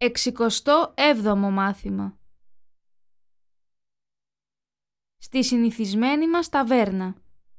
67ο μάθημα. Στη συνηθισμένη μας ταβέρνα.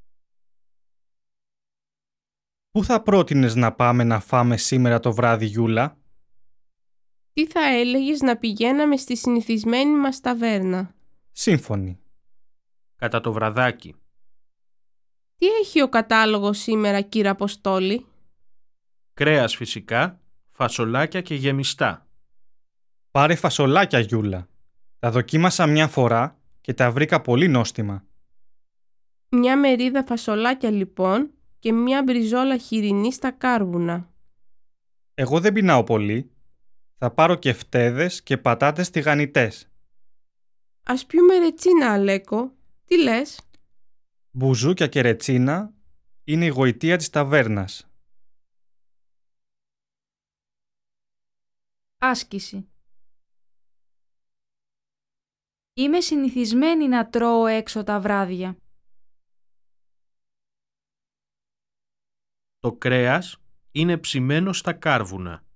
Πού θα πρότεινες να πάμε να φάμε σήμερα το βράδυ, Γιούλα? Τι θα έλεγες να πηγαίναμε στη συνηθισμένη μας ταβέρνα? Σύμφωνοι. Κατά το βραδάκι. Τι έχει ο κατάλογος σήμερα, κύριε Αποστόλη? Κρέας φυσικά, φασολάκια και γεμιστά. Πάρε φασολάκια, Γιούλα. Τα δοκίμασα μια φορά και τα βρήκα πολύ νόστιμα. Μια μερίδα φασολάκια λοιπόν και μια μπριζόλα χοιρινή στα κάρβουνα. Εγώ δεν πεινάω πολύ. Θα πάρω και φτέδες και πατάτες τηγανιτές. Ας πιούμε ρετσίνα, Αλέκο. Τι λες? Μπουζούκια και ρετσίνα είναι η γοητεία της ταβέρνας. Άσκηση. Είμαι συνηθισμένη να τρώω έξω τα βράδια. Το κρέας είναι ψημένο στα κάρβουνα.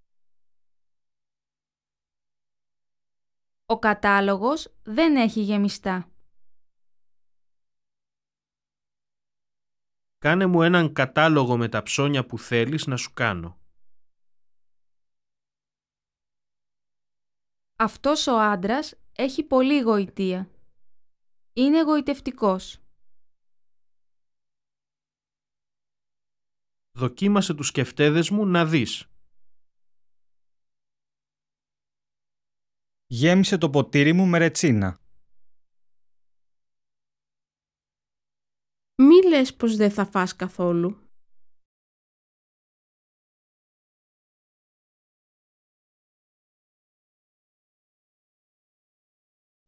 Ο κατάλογος δεν έχει γεμιστά. Κάνε μου έναν κατάλογο με τα ψώνια που θέλεις να σου κάνω. Αυτός ο άντρας έχει πολύ γοητεία. Είναι γοητευτικός. Δοκίμασε τους κεφτέδες μου να δεις. Γέμισε το ποτήρι μου με ρετσίνα. Μη λες πως δεν θα φας καθόλου.